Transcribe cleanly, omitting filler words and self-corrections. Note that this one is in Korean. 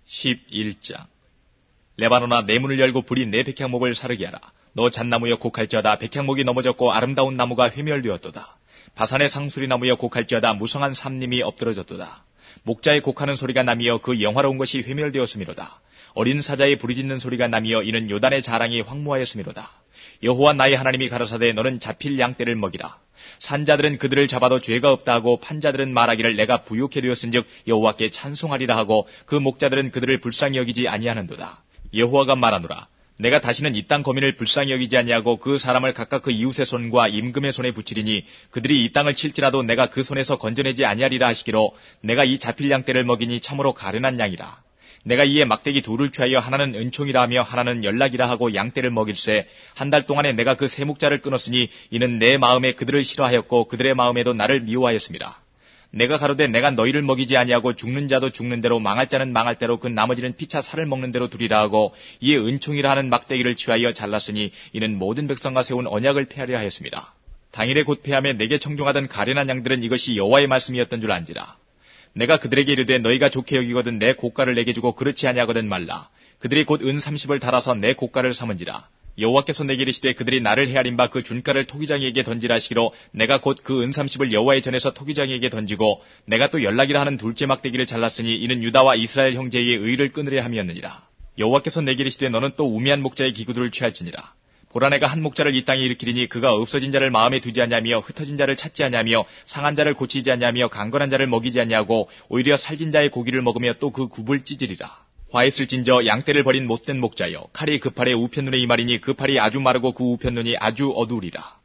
11장. 레바논아, 내 문을 열고 불이 내 백향목을 사르게 하라. 너 잣나무여 곡할지어다. 백향목이 넘어졌고 아름다운 나무가 회멸되었도다. 바산의 상수리나무여 곡할지어다. 무성한 삼림이 엎드러졌도다. 목자의 곡하는 소리가 나미어 그 영화로운 것이 회멸되었음이로다. 어린 사자의 부르짖는 소리가 나미어 이는 요단의 자랑이 황무하였음이로다. 여호와 나의 하나님이 가라사대 너는 잡힐 양떼를 먹이라. 산자들은 그들을 잡아도 죄가 없다 하고 판자들은 말하기를 내가 부욕해 되었은즉 여호와께 찬송하리라 하고 그 목자들은 그들을 불쌍히 여기지 아니하는도다. 여호와가 말하노라. 내가 다시는 이 땅 거민을 불쌍히 여기지 아니하고 그 사람을 각각 그 이웃의 손과 임금의 손에 붙이리니 그들이 이 땅을 칠지라도 내가 그 손에서 건져내지 아니하리라 하시기로 내가 이 잡힐 양떼를 먹이니 참으로 가련한 양이라. 내가 이에 막대기 둘을 취하여 하나는 은총이라 하며 하나는 연락이라 하고 양떼를 먹일세 한 달 동안에 내가 그 세 목자를 끊었으니 이는 내 마음에 그들을 싫어하였고 그들의 마음에도 나를 미워하였습니다. 내가 가로되 내가 너희를 먹이지 아니하고 죽는 자도 죽는 대로 망할 자는 망할 대로 그 나머지는 피차 살을 먹는 대로 두리라 하고 이에 은총이라 하는 막대기를 취하여 잘랐으니 이는 모든 백성과 세운 언약을 폐하려 하였습니다. 당일에 곧 폐하며 내게 청종하던 가련한 양들은 이것이 여호와의 말씀이었던 줄 안지라. 내가 그들에게 이르되 너희가 좋게 여기거든 내 고가를 내게 주고 그렇지 아니하거든 말라. 그들이 곧 은 30을 달아서 내 고가를 삼은지라. 여호와께서 내게 이르시되 그들이 나를 헤아린 바 그 준가를 토기장이에게 던지라 하시기로 내가 곧 그 은 30을 여호와의 전에서 토기장이에게 던지고 내가 또 연락이라 하는 둘째 막대기를 잘랐으니 이는 유다와 이스라엘 형제의 의를 끊으려 함이었느니라. 여호와께서 내게 이르시되 너는 또 우매한 목자의 기구들을 취할지니라. 보라 내가 한 목자를 이 땅에 일으키리니 그가 없어진 자를 마음에 두지 않냐며 흩어진 자를 찾지 않냐며 상한 자를 고치지 않냐며 강건한 자를 먹이지 않냐고 오히려 살진 자의 고기를 먹으며 또 그 굽을 찢으리라. 화했을진저 양떼를 버린 못된 목자여 칼이 그 팔의 우편눈에 이말이니 그 팔이 아주 마르고 그 우편눈이 아주 어두우리라.